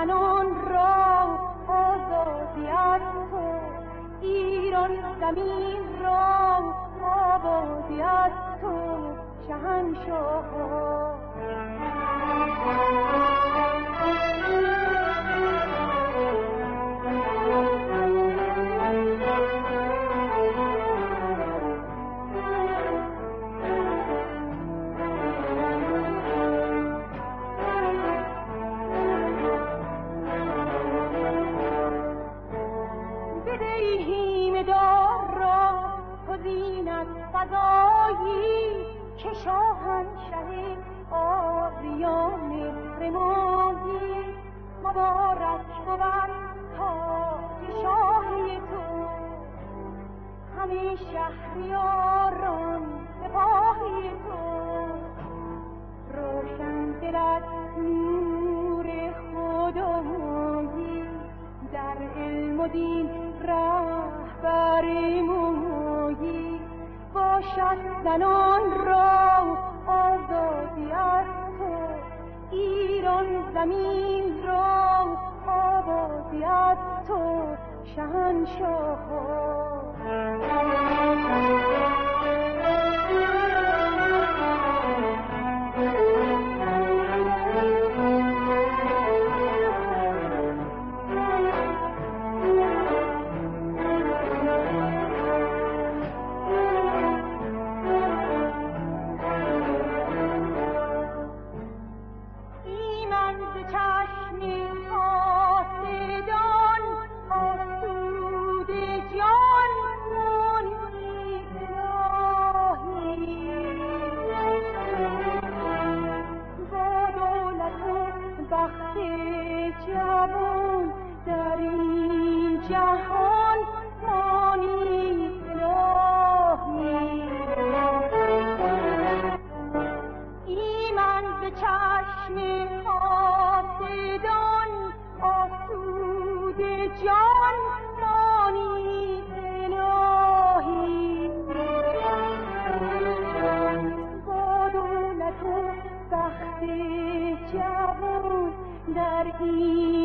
زنان را آزادی از تو، ایران زمین را آبادی از تو شهنشاه. فضایی که شاهنشه آریان رمایی، مبارک بود تاج شاهی تو، همه شهریاران سپاهی تو، روشن دل از نور خدایی، در علم و دین رهبر مویی، باشد زنان را آزادی از تو، ایران زمین را آبادی از تو شهنشاه. جوان در این جهان مانی الهی، ایمن به چشم حاسدان آسود جان مانی الهی، با دولت و بخت جوان در این